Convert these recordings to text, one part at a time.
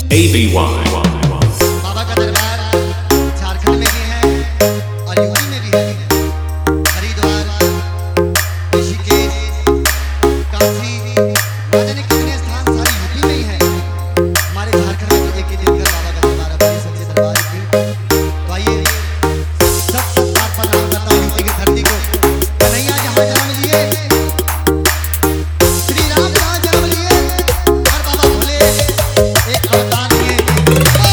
ABY. बाबा का दरबार झारखंड में भी है और यूपी में भी है। हरिद्वार, ऋषिकेश, काशी, न जाने कितने स्थान सारे यूपी में ही है। हमारे झारखंड में भी एक ही दिन का बाबा का दरबार अपने सबसे दरबार की। तो आइए सब बार प्रणाम करता हूँ यूपी की धरती को। कन्हैया जहाँ जन्म लिए, श्री राम जहाँ जन्म लिए, और बाबा भोले एक अवतार लिए।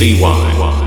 ACY.